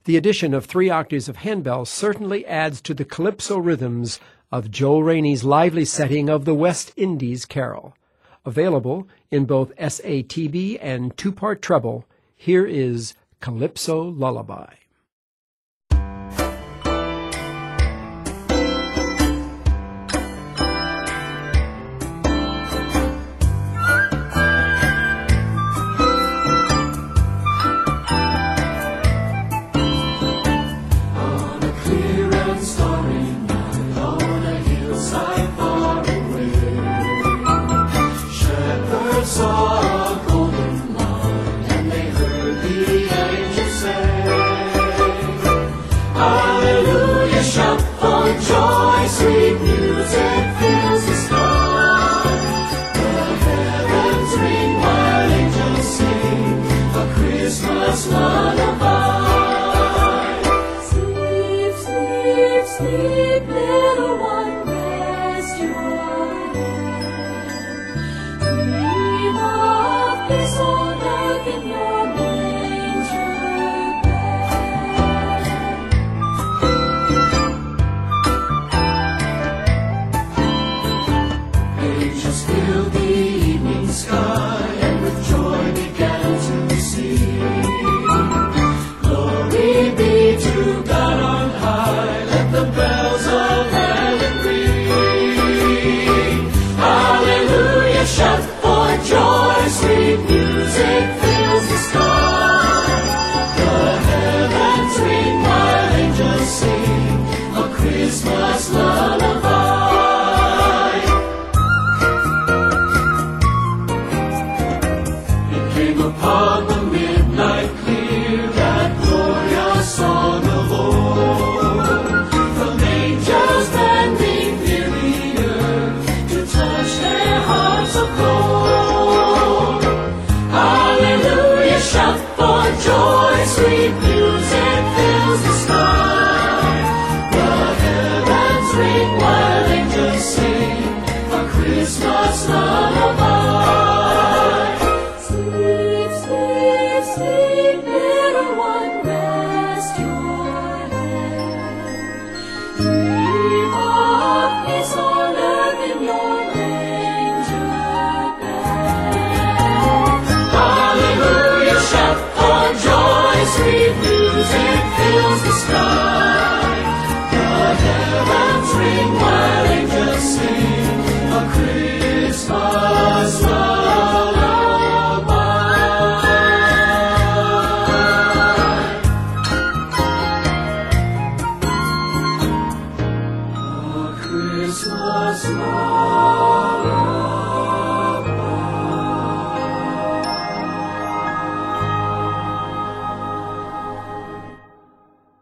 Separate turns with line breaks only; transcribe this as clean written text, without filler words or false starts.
The addition of 3 octaves of handbell certainly adds to the calypso rhythms of Joel Rainey's lively setting of the West Indies Carol. Available in both SATB and 2-part treble, here is Calypso Lullaby.
Sweet music fills the sky. The heavens ring while angels sing a Christmas lullaby. Sleep, sleep, sleep, little one, rest your head. Dream of peace on earth in your manger bed. Angels filled the evening sky and with joy began to sing. Glory be to God on high, let the bells of heaven ring. Hallelujah, shout for joy, sweet music fills the sky. The heavens ring while angels sing a Christmas lullaby. Upon the midnight clear, that glorious song of old, from angels bending near the earth to touch their hearts of gold. Hallelujah, shout for joy, sweet music fills the sky. The heavens ring while angels sing a Christmas lullaby. Sleep, little one, rest your head. Dream of peace on earth in your manger bed. Hallelujah, shout for joy, sweet music fills the sky. The heavens ring while angels sing a Christmas lullaby. Christmas lullaby.